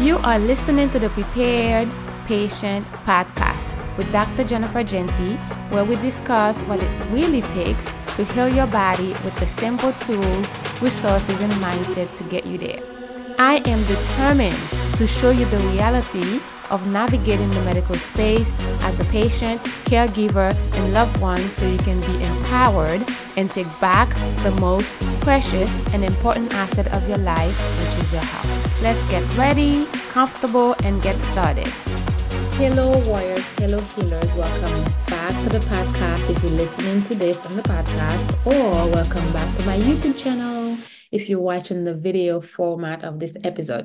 You are listening to the Prepared Patient Podcast with Dr. Jennifer Genty, where we discuss what it really takes to heal your body with the simple tools, resources, and mindset to get you there. I am determined to show you the reality of navigating the medical space as a patient, caregiver, and loved one so you can be empowered and take back the most precious and important asset of your life, which is your health. Let's get ready, comfortable, and get started. Hello warriors, hello healers, welcome back to the podcast if you're listening to this on the podcast, or welcome back to my YouTube channel if you're watching the video format of this episode.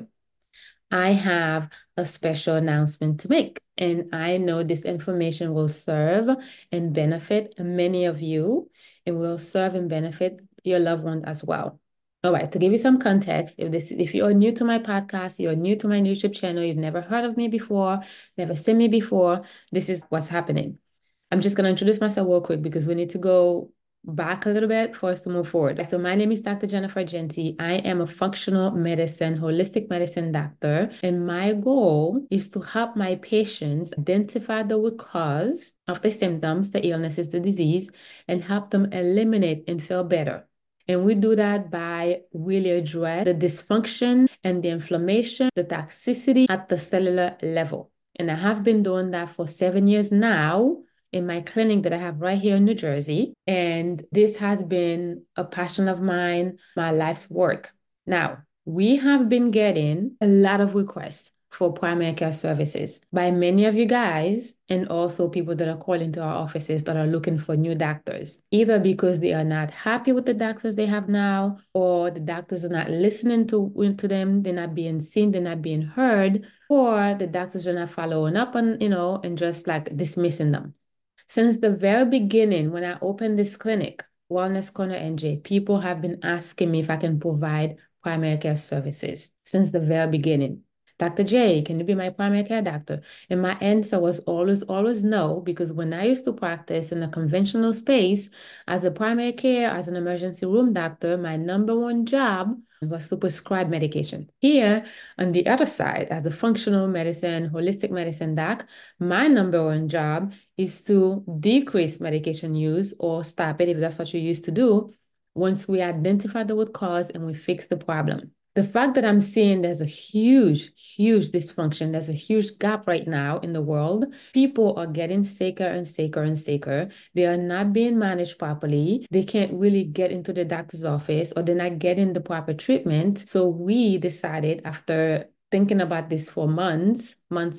I have a special announcement to make, and I know this information will serve and benefit many of you, and will serve and benefit your loved one as well. All right, to give you some context, if you're new to my podcast, you're new to my YouTube channel, you've never heard of me before, never seen me before, this is what's happening. I'm just going to introduce myself real quick because we need to go back a little bit for us to move forward. So my name is Dr. Jennifer Genty. I am a functional medicine, holistic medicine doctor, and my goal is to help my patients identify the root cause of the symptoms, the illnesses, the disease, and help them eliminate and feel better. And we do that by really address the dysfunction and the inflammation, the toxicity at the cellular level. And I have been doing that for 7 years now in my clinic that I have right here in New Jersey. And this has been a passion of mine, my life's work. Now, we have been getting a lot of requests for primary care services by many of you guys, and also people that are calling to our offices that are looking for new doctors, either because they are not happy with the doctors they have now, or the doctors are not listening to them, they're not being seen, they're not being heard, or the doctors are not following up on, and just like dismissing them. Since the very beginning, when I opened this clinic, Wellness Corner NJ, people have been asking me if I can provide primary care services since the very beginning. Dr. J, can you be my primary care doctor? And my answer was always no, because when I used to practice in a conventional space as a primary care, as an emergency room doctor, my number one job was to prescribe medication. Here, on the other side, as a functional medicine, holistic medicine doc, my number one job is to decrease medication use or stop it if that's what you used to do once we identify the root cause and we fix the problem. The fact that I'm seeing there's a huge dysfunction, there's a huge gap right now in the world. People are getting sicker and sicker and sicker. They are not being managed properly. They can't really get into the doctor's office, or they're not getting the proper treatment. So we decided, after thinking about this for months,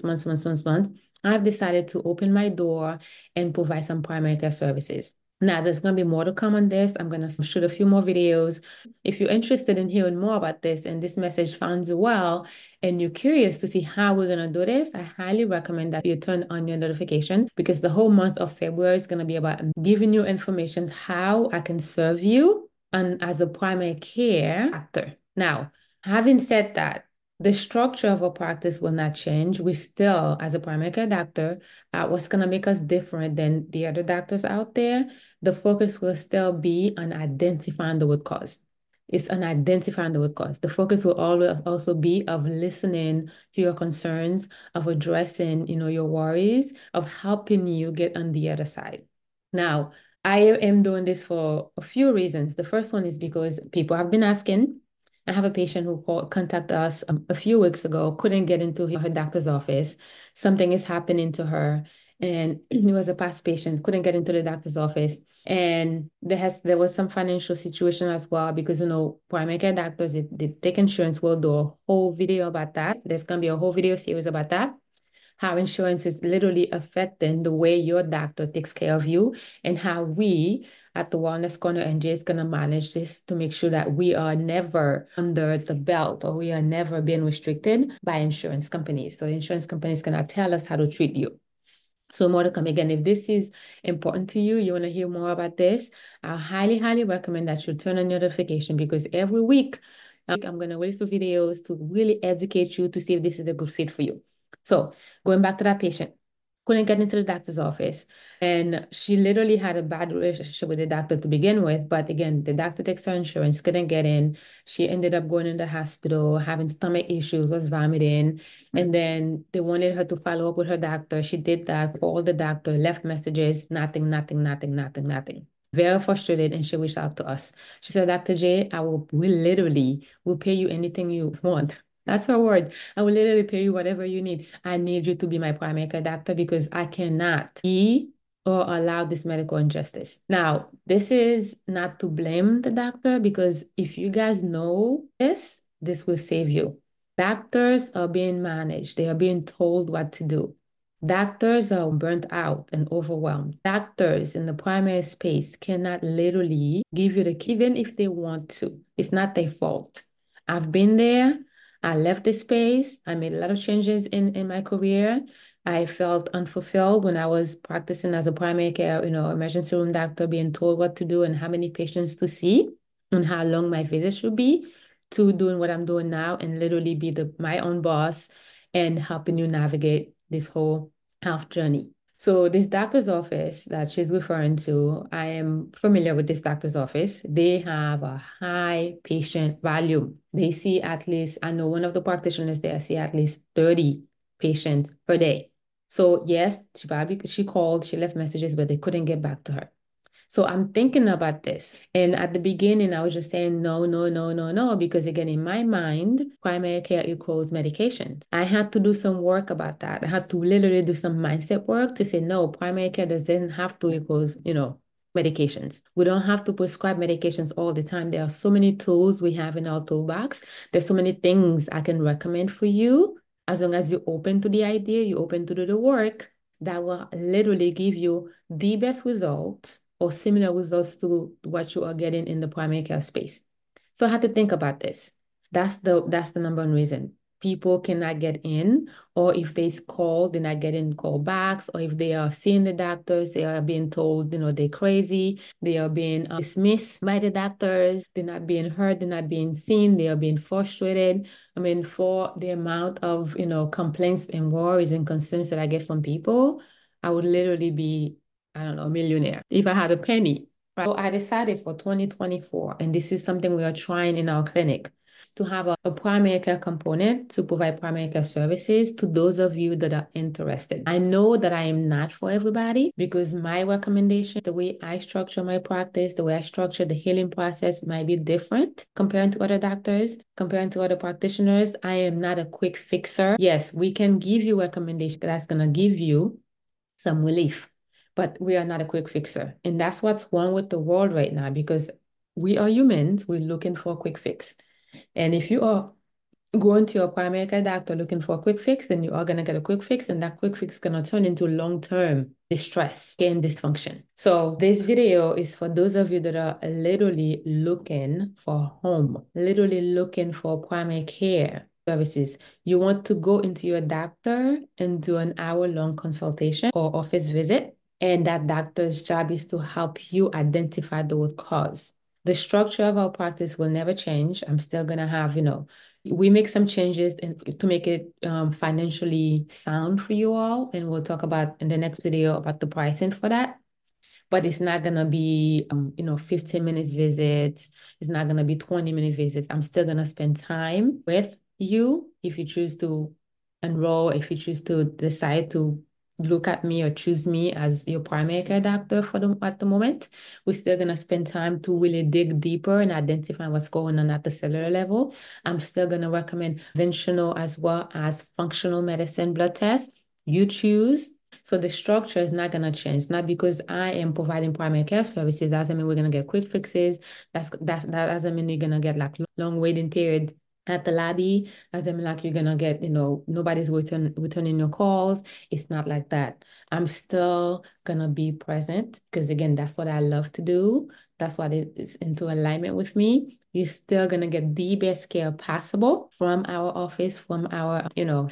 I've decided to open my door and provide some primary care services. Now, there's going to be more to come on this. I'm going to shoot a few more videos. If you're interested in hearing more about this and this message found you well, and you're curious to see how we're going to do this, I highly recommend that you turn on your notification, because the whole month of February is going to be about giving you information how I can serve you and as a primary care doctor. Now, having said that, the structure of our practice will not change. We still, as a primary care doctor, what's going to make us different than the other doctors out there, the focus will still be on identifying the root cause. It's on identifying the root cause. The focus will always also be of listening to your concerns, of addressing, your worries, of helping you get on the other side. Now, I am doing this for a few reasons. The first one is because people have been asking. I have a patient who contacted us a few weeks ago, couldn't get into her doctor's office. Something is happening to her. And he was a past patient, couldn't get into the doctor's office. And there was some financial situation as well, because, primary care doctors, they take insurance. We'll do a whole video about that. There's going to be a whole video series about that. How insurance is literally affecting the way your doctor takes care of you, and how we at the Wellness Corner NJ is going to manage this to make sure that we are never under the belt, or we are never being restricted by insurance companies. So insurance companies cannot tell us how to treat you. So more to come. Again, if this is important to you, you want to hear more about this, I highly recommend that you turn on your notification, because every week I'm going to release the videos to really educate you to see if this is a good fit for you. So going back to that patient, couldn't get into the doctor's office. And she literally had a bad relationship with the doctor to begin with. But again, the doctor takes her insurance, couldn't get in. She ended up going in the hospital, having stomach issues, was vomiting. And then they wanted her to follow up with her doctor. She did that, called the doctor, left messages, nothing, nothing, nothing, nothing, nothing. Very frustrated, and she reached out to us. She said, Dr. J, we literally will pay you anything you want. That's her word. I will literally pay you whatever you need. I need you to be my primary care doctor because I cannot be or allow this medical injustice. Now, this is not to blame the doctor because if you guys know this, this will save you. Doctors are being managed. They are being told what to do. Doctors are burnt out and overwhelmed. Doctors in the primary space cannot literally give you the key, even if they want to. It's not their fault. I've been there. I left the space. I made a lot of changes in my career. I felt unfulfilled when I was practicing as a primary care, emergency room doctor, being told what to do and how many patients to see and how long my visit should be, to doing what I'm doing now and literally be my own boss and helping you navigate this whole health journey. So this doctor's office that she's referring to, I am familiar with this doctor's office. They have a high patient volume. They see at least, I know one of the practitioners there see at least 30 patients per day. So yes, she called, she left messages, but they couldn't get back to her. So I'm thinking about this. And at the beginning, I was just saying no, no, no, no, no, because again, in my mind, primary care equals medications. I had to do some work about that. I had to literally do some mindset work to say, no, primary care doesn't have to equals, medications. We don't have to prescribe medications all the time. There are so many tools we have in our toolbox. There's so many things I can recommend for you. As long as you're open to the idea, you're open to do the work, that will literally give you the best results or similar results to what you are getting in the primary care space. So I had to think about this. That's the number one reason. People cannot get in, or if they call, they're not getting callbacks, or if they are seeing the doctors, they are being told, they're crazy, they are being dismissed by the doctors, they're not being heard, they're not being seen, they are being frustrated. I mean, for the amount of, complaints and worries and concerns that I get from people, I would literally be, I don't know, a millionaire if I had a penny. Right? So I decided for 2024, and this is something we are trying in our clinic, to have a primary care component to provide primary care services to those of you that are interested. I know that I am not for everybody because my recommendation, the way I structure my practice, the way I structure the healing process might be different compared to other doctors, compared to other practitioners. I am not a quick fixer. Yes, we can give you recommendations that's going to give you some relief, but we are not a quick fixer. And that's what's wrong with the world right now because we are humans. We're looking for a quick fix. And if you are going to your primary care doctor looking for a quick fix, then you are going to get a quick fix, and that quick fix is going to turn into long-term distress and dysfunction. So this video is for those of you that are literally looking for home, literally looking for primary care services. You want to go into your doctor and do an hour-long consultation or office visit, and that doctor's job is to help you identify the root cause. The structure of our practice will never change. I'm still going to have, we make some changes to make it financially sound for you all. And we'll talk about in the next video about the pricing for that. But it's not going to be, 15 minutes visits. It's not going to be 20-minute visits. I'm still going to spend time with you if you choose to enroll, if you choose to decide to look at me or choose me as your primary care doctor at the moment. We're still going to spend time to really dig deeper and identify what's going on at the cellular level. I'm still going to recommend conventional as well as functional medicine blood tests. You choose. So the structure is not going to change. Not because I am providing primary care services, that doesn't mean we're going to get quick fixes. That doesn't mean you're going to get like long waiting period at the lobby, as them like you're gonna get, nobody's returning your calls. It's not like that. I'm still gonna be present because again, that's what I love to do. That's what is into alignment with me. You're still gonna get the best care possible from our office, from our,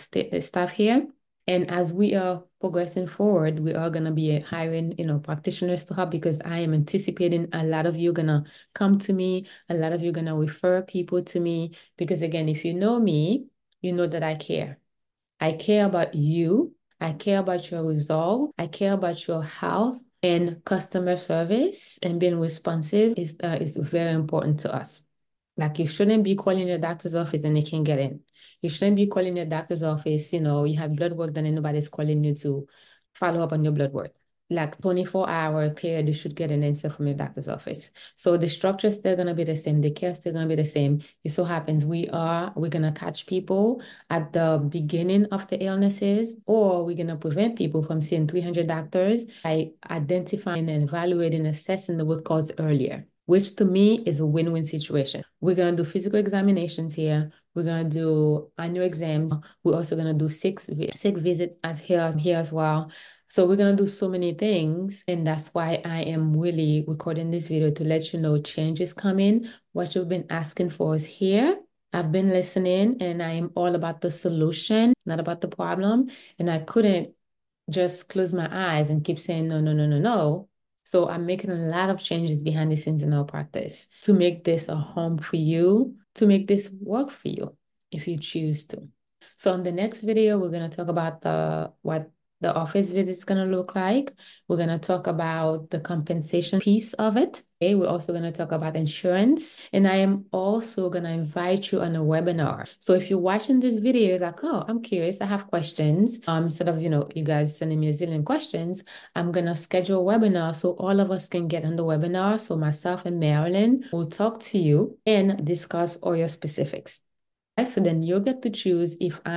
staff here. And as we are progressing forward, we are going to be hiring, practitioners to help because I am anticipating a lot of you going to come to me. A lot of you going to refer people to me because again, if you know me, you know that I care. I care about you. I care about your result. I care about your health, and customer service and being responsive is very important to us. Like, you shouldn't be calling your doctor's office and they can't get in. You shouldn't be calling your doctor's office, you have blood work done and nobody's calling you to follow up on your blood work. Like, 24-hour period, you should get an answer from your doctor's office. So the structure is still gonna be the same, the care is still gonna be the same. It so happens we're gonna catch people at the beginning of the illnesses, or we're gonna prevent people from seeing 300 doctors by identifying and evaluating, assessing the root cause earlier, which to me is a win-win situation. We're gonna do physical examinations here. We're gonna do annual exams. We're also gonna do sick visits here as well. So we're gonna do so many things, and that's why I am really recording this video to let you know change is coming. What you've been asking for is here. I've been listening, and I am all about the solution, not about the problem. And I couldn't just close my eyes and keep saying no, no, no, no, no. So I'm making a lot of changes behind the scenes in our practice to make this a home for you, to make this work for you if you choose to. So in the next video, we're going to talk about what the office visit is going to look like. We're going to talk about the compensation piece of it. Okay, we're also going to talk about insurance. And I am also going to invite you on a webinar. So if you're watching this video, you're like, oh, I'm curious, I have questions. Instead of, you guys sending me a zillion questions, I'm going to schedule a webinar so all of us can get on the webinar. So myself and Marilyn will talk to you and discuss all your specifics. So then you'll get to choose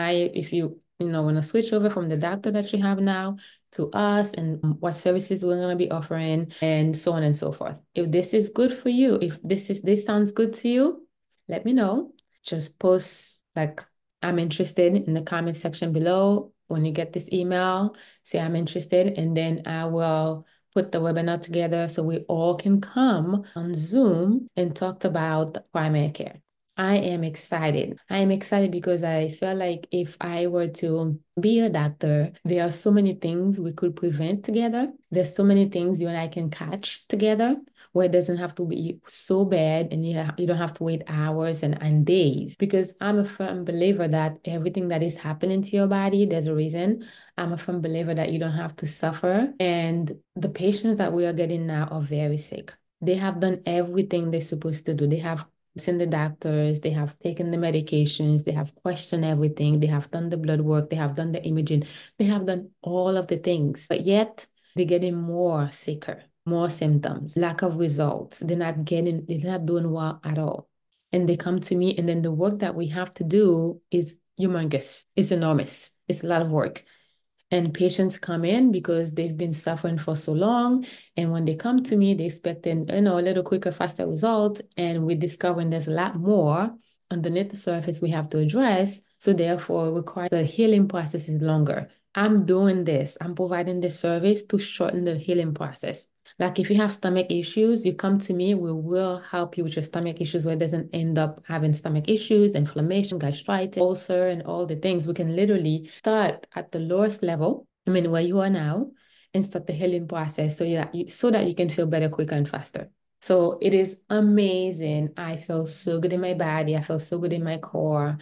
if you want to switch over from the doctor that you have now to us, and what services we're going to be offering, and so on and so forth. If this is good for you, if this sounds good to you, let me know. Just post like I'm interested in the comment section below. When you get this email, say I'm interested, and then I will put the webinar together so we all can come on Zoom and talk about primary care. I am excited. I am excited because I feel like if I were to be a doctor, there are so many things we could prevent together. There's so many things you and I can catch together where it doesn't have to be so bad, and you don't have to wait hours and days. Because I'm a firm believer that everything that is happening to your body, there's a reason. I'm a firm believer that you don't have to suffer. And the patients that we are getting now are very sick. They have done everything they're supposed to do. They have seen the doctors, they have taken the medications, they have questioned everything, they have done the blood work, they have done the imaging, they have done all of the things, but yet they're getting more sicker, more symptoms, lack of results. They're not doing well at all. And they come to me, and then the work that we have to do is humongous. It's enormous. It's a lot of work. And patients come in because they've been suffering for so long. And when they come to me, they expect a little quicker, faster result. And we're discovering there's a lot more underneath the surface we have to address. So therefore, the healing process is longer. I'm doing this. I'm providing this service to shorten the healing process. Like, if you have stomach issues, you come to me, we will help you with your stomach issues where it doesn't end up having stomach issues, inflammation, gastritis, ulcer, and all the things. We can literally start at the lowest level, where you are now, and start the healing process so that you can feel better quicker and faster. So it is amazing. I feel so good in my body. I feel so good in my core.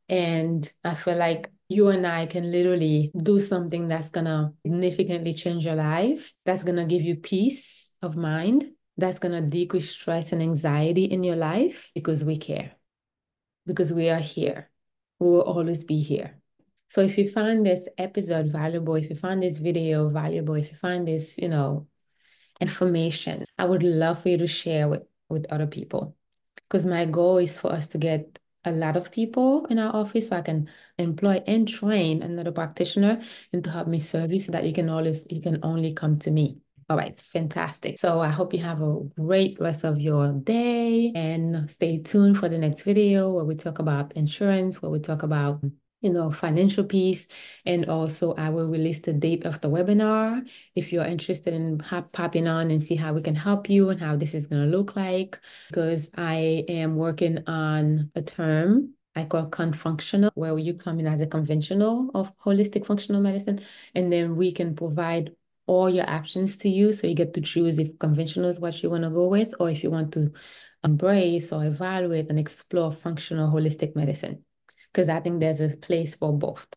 And I feel like you and I can literally do something that's going to significantly change your life, that's going to give you peace of mind, that's going to decrease stress and anxiety in your life, because we care, because we are here. We will always be here. So if you find this episode valuable, if you find this video valuable, if you find this, information, I would love for you to share with other people, because my goal is for us to get a lot of people in our office so I can employ and train another practitioner and to help me serve you, so that you can only come to me. All right, fantastic. So I hope you have a great rest of your day, and stay tuned for the next video where we talk about insurance, where we talk about financial piece. And also I will release the date of the webinar if you're interested in popping on and see how we can help you and how this is going to look like, because I am working on a term I call confunctional, where you come in as a conventional of holistic functional medicine, and then we can provide all your options to you. So you get to choose if conventional is what you want to go with, or if you want to embrace or evaluate and explore functional holistic medicine, because I think there's a place for both.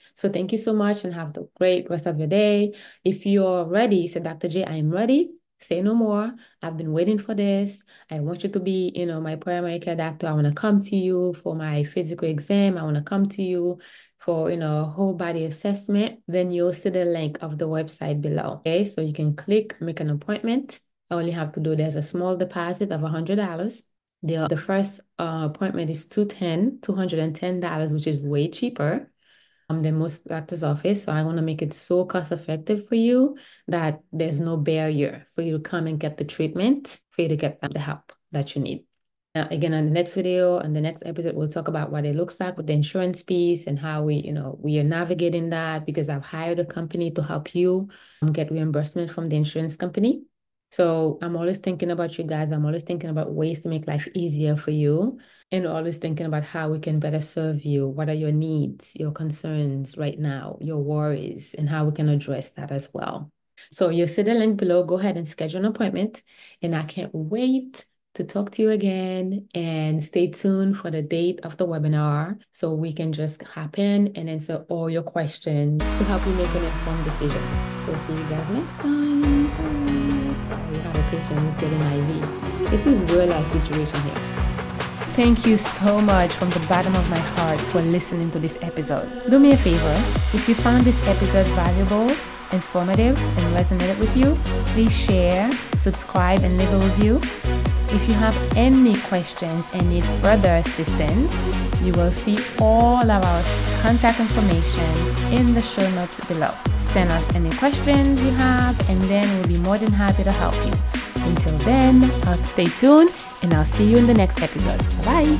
So thank you so much and have a great rest of your day. If you're ready, you said, Dr. J, I am ready. Say no more. I've been waiting for this. I want you to be, my primary care doctor. I want to come to you for my physical exam. I want to come to you for, whole body assessment. Then you'll see the link of the website below. Okay, so you can click, make an appointment. All you have to do, there's a small deposit of $100. The first appointment is $210, which is way cheaper than most doctor's office. So I want to make it so cost effective for you that there's no barrier for you to come and get the treatment, for you to get the help that you need. Again, on the next video, on the next episode, we'll talk about what it looks like with the insurance piece and how we are navigating that, because I've hired a company to help you get reimbursement from the insurance company. So I'm always thinking about you guys. I'm always thinking about ways to make life easier for you, and always thinking about how we can better serve you. What are your needs, your concerns right now, your worries, and how we can address that as well. So you'll see the link below. Go ahead and schedule an appointment. And I can't wait to talk to you again, and stay tuned for the date of the webinar so we can just hop in and answer all your questions to help you make an informed decision. So see you guys next time. Bye. Sorry, I had a patient who's getting IV. This is real life situation here. Thank you so much from the bottom of my heart for listening to this episode. Do me a favor, if you found this episode valuable, informative, and resonated with you, please share, subscribe, and leave a review. If you have any questions and need further assistance, you will see all of our contact information in the show notes below. Send us any questions you have, and then we'll be more than happy to help you. Until then, stay tuned, and I'll see you in the next episode. Bye-bye.